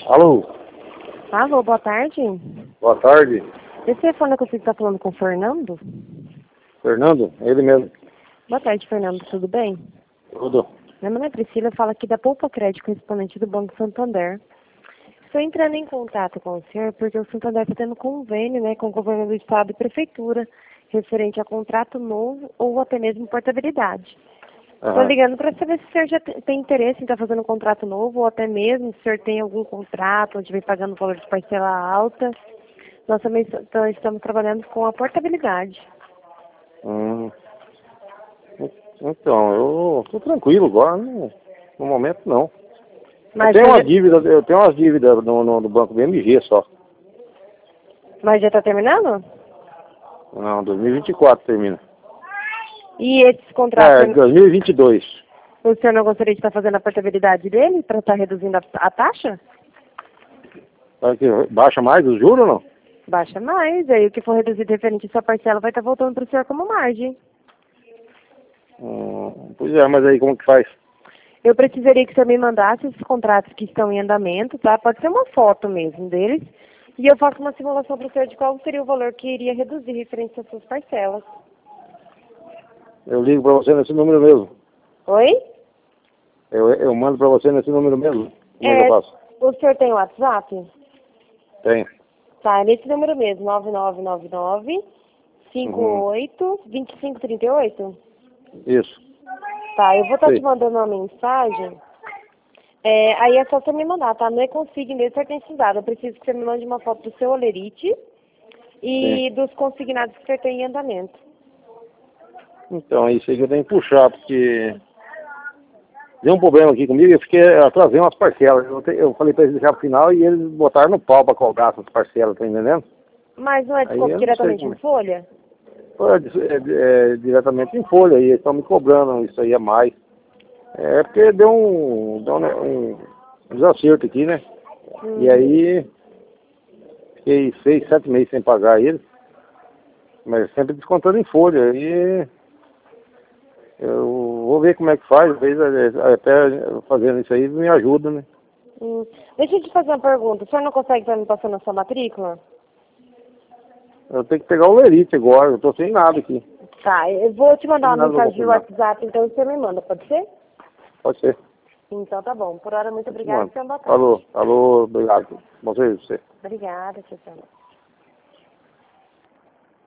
Alô, Alô, boa tarde. boa tarde. Esse telefone que você está falando com o Fernando? Fernando, ele mesmo. Boa tarde, Fernando, tudo bem? Tudo. Meu nome é Priscila, eu falo aqui da Poupa Crédito, correspondente do Banco Santander. Estou entrando em contato com o senhor porque o Santander está tendo convênio, com o governo do estado e prefeitura, referente a contrato novo ou até mesmo portabilidade. Estou Aham. ligando para saber se o senhor já tem interesse em estar fazendo um contrato novo ou até mesmo se o senhor tem algum contrato onde vem pagando valor de parcela alta. Nós também estamos trabalhando com a portabilidade. Hum. Então, eu tô tranquilo agora, no momento não. Mas Eu tenho umas dívidas no banco BMG só. já está terminando? Não, 2024 termina. E esses contratos, 2022. o senhor não gostaria de estar fazendo a portabilidade dele para estar reduzindo a taxa? Sabe que baixa mais os juros ou não? Baixa mais, aí o que for reduzido referente à sua parcela vai estar voltando para o senhor como margem. Pois é, mas aí como que faz? Eu precisaria que o senhor me mandasse esses contratos que estão em andamento, tá? Pode ser uma foto mesmo deles. E eu faço uma simulação para o senhor de qual seria o valor que iria reduzir referente às suas parcelas. Eu ligo pra você nesse número mesmo. Oi? Eu mando pra você nesse número mesmo. Como é que eu faço? O senhor tem WhatsApp? Tem. Tá, é nesse número mesmo, 9999 58 2538. Isso. Tá, eu vou estar te Sei. mandando uma mensagem. Aí é só você me mandar, tá? Não é consignado certificado. Eu preciso que você me mande uma foto do seu olerite Sim. e dos consignados que você tem em andamento. Então, é isso aí que eu tenho que puxar, porque deu um problema aqui comigo, eu atrasei umas parcelas. Eu falei pra eles deixar pro final e eles botaram no pau pra cobrar essas parcelas, tá entendendo? Mas não é Aí desconto eu não sei diretamente como em é. folha? É diretamente em folha, e eles estão me cobrando isso aí a mais. É porque deu um desacerto aqui, né? E aí fiquei 6, 7 meses sem pagar eles, mas sempre descontando em folha. E eu vou ver como é que faz, às vezes até fazendo isso aí me ajuda, né? Deixa eu te fazer uma pergunta. O senhor não consegue estar me passando a sua matrícula? Eu tenho que pegar o lerite agora, eu tô sem nada aqui. Tá, eu vou te mandar Sem uma nada pra mensagem de confirmar. WhatsApp, então você me manda, pode ser? Pode ser. Então tá bom. Por hora, muito obrigada e Mano. tenha uma boa tarde. Alô, obrigado. Bom serviço pra você. Obrigada, tchau, tchau.